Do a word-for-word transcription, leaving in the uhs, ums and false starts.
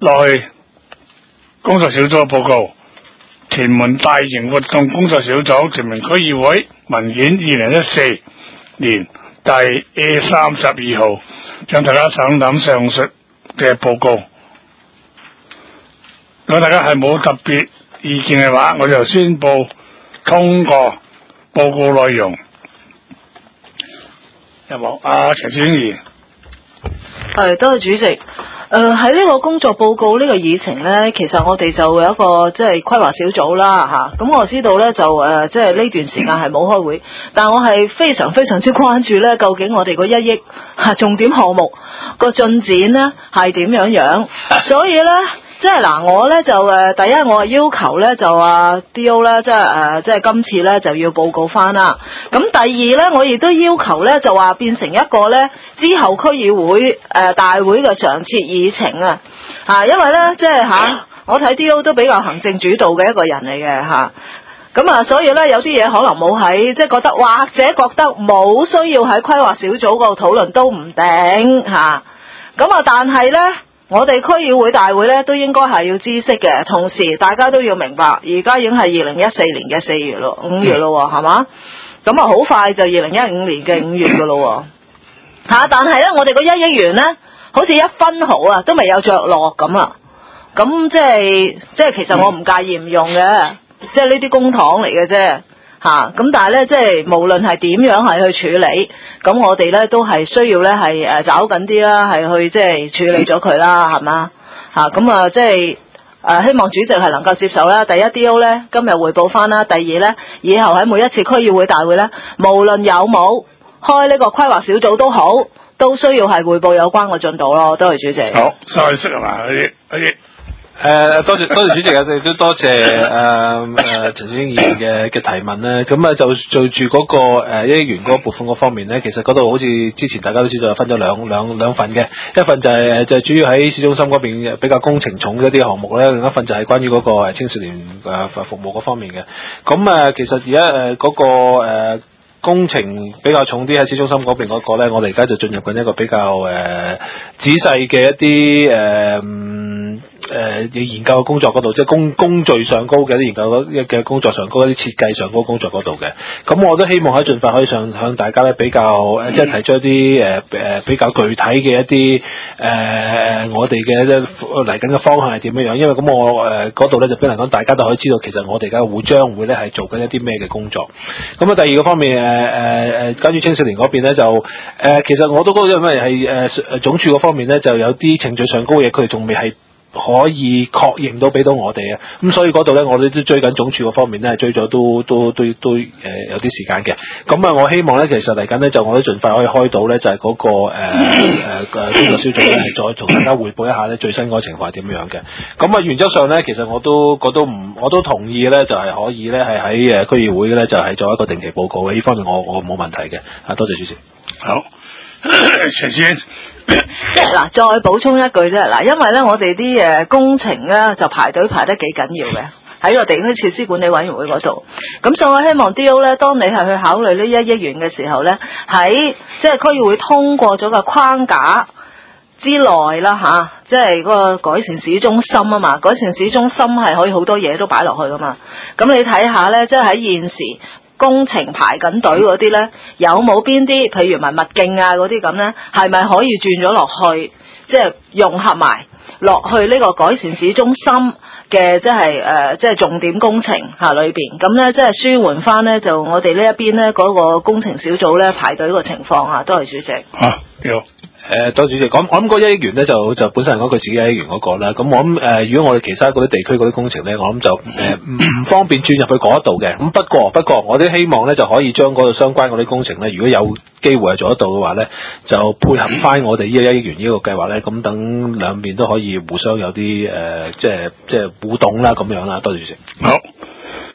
落去工作小組嘅報告。屯門大型活動工作小組屯門區議會文件二零一四年第 A 三十二號，請大家省覽上述嘅報告。如果大家係冇特別意見嘅話，我就宣布通過報告內容。有冇啊？陳小英？ 係，多謝主席。誒喺呢個工作報告呢個議程呢，其實我哋就有一個即係規劃小組啦嚇。咁、啊、我知道呢，就誒即係呢段時間係冇開會，但我係非常非常之關注呢，究竟我哋個一億嚇重點項目個進展呢係點樣樣？所以呢。即係嗱，我咧就誒，第一我係要求咧就啊 D O 咧，即係誒，即係今次咧就要報告翻啦。咁第二咧，我亦都要求咧就話變成一個咧之後區議會誒大會嘅常設議程啊。嚇，因為咧即係嚇，我睇 D O 都比較行政主導嘅一個人嚟嘅嚇。咁啊，所以咧有啲嘢可能冇喺，即係覺得或者覺得冇需要喺規劃小組嗰度討論都唔定嚇。咁啊，但係咧。我哋區議會大會咧都應該係要知悉嘅，同時大家都要明白，而家已經係二零一四年嘅四月咯，五月咯，係嘛？咁啊好快就二零一五年嘅五月噶咯，吓、啊！但係咧，我哋個一億元咧，好似一分毫啊都未有着落咁啊！咁即係即係，其實我唔介意唔用嘅，即係呢啲公帑嚟嘅啫。吓、啊，咁但係咧，即係無論係點樣係去處理，咁我哋咧都係需要咧係誒找緊啲啦，係去即係處理咗佢啦，係嘛？吓，咁啊，即係誒、呃、希望主席係能夠接受啦。第一 D O 咧今日匯報翻啦，第二咧以後喺每一次區議會大會咧，無論有冇開呢個規劃小組都好，都需要係匯報有關嘅進度咯。多謝主席。 好，收息係嘛？嗰啲嗰啲。 誒、呃，多謝多謝主席啊！亦都多謝誒誒陳小英議員嘅嘅提問咧。咁啊，就就住嗰、那個誒一億元嗰個撥款嗰方面咧，其實嗰度好似之前大家都知道分咗兩兩兩份嘅，一份就係、是、就係、是、主要喺市中心嗰邊比較工程重一啲項目咧，另一份就係關於嗰個青少年誒服務嗰方面嘅。咁啊，其實而家誒嗰個誒。呃工程比較重啲喺市中心嗰邊嗰個咧，我哋而家就進入緊一個比較誒、呃、仔細嘅一啲誒誒要研究嘅工作嗰度，即係工工序上高嘅一啲研究嘅工作上高，一啲設計上高工作嗰度嘅。咁我都希望喺盡快可以上向大家咧比較誒，即係提出一啲誒誒比較具體嘅一啲誒誒我哋嘅嚟緊嘅方向係點樣樣。因為咁我誒嗰度咧就俾嚟講，大家都可以知道其實我哋而家會將會咧係做緊一啲咩嘅工作。咁啊，第二個方面誒。誒誒誒，關於青少年嗰邊咧就誒、呃，其實我都覺得因為係誒誒總署嗰方面咧就有啲程序上高嘅嘢，佢哋仲未係可以確認到俾到我哋啊。咁所以嗰度咧，我哋都追緊總署嗰方面咧，追咗都都都都誒、呃、有啲時間嘅。咁啊，我希望咧，其實嚟緊咧就我都盡快可以開到咧，就係、是、嗰、那個誒誒誒工作小組咧，係再同大家匯報一下咧最新嗰個情況係點樣嘅。咁啊，原則上咧，其實我都我都唔我都同意咧，就係、是、可以咧係喺誒區議會咧就係、是、做一個定期報告嘅。呢方面我我冇問題嘅。啊，多謝主席。 好，陳先。 即係嗱，再補充一句啫，嗱，因為咧我哋啲誒工程咧就排隊排得幾緊要嘅，喺個地區設施管理委員會嗰度。咁所以我希望 D O 咧，當你係去考慮呢一億元嘅時候咧，喺即係區議會通過咗個框架之內啦吓，即係嗰個改善市中心啊嘛，改善市中心係可以好多嘢都擺落去噶嘛。咁你睇下咧，即係喺現時工程排緊隊嗰啲咧，有冇邊啲，譬如文物徑啊嗰啲咁咧，係咪可以轉咗落去，即係融合埋落去呢個改善市中心嘅，即係誒，即係重點工程吓裏邊，咁咧即係舒緩翻咧，就我哋呢一邊咧嗰個工程小組咧排隊個情況啊。多謝主席。 啊，好。 誒，多謝主席。講我諗嗰一億元咧，就就本身係講佢自己一億元嗰個啦。咁我諗誒、呃，如果我哋其他嗰啲地區嗰啲工程咧，我諗就誒唔唔方便轉入去嗰一度嘅。咁不過不過，我哋希望咧就可以將嗰度相關嗰啲工程咧，如果有機會係做得到嘅話咧，就配合翻我哋呢個一億元呢個計劃咧，咁等兩邊都可以互相有啲誒、呃，即係即係互動啦，咁樣啦。多謝主席。 好。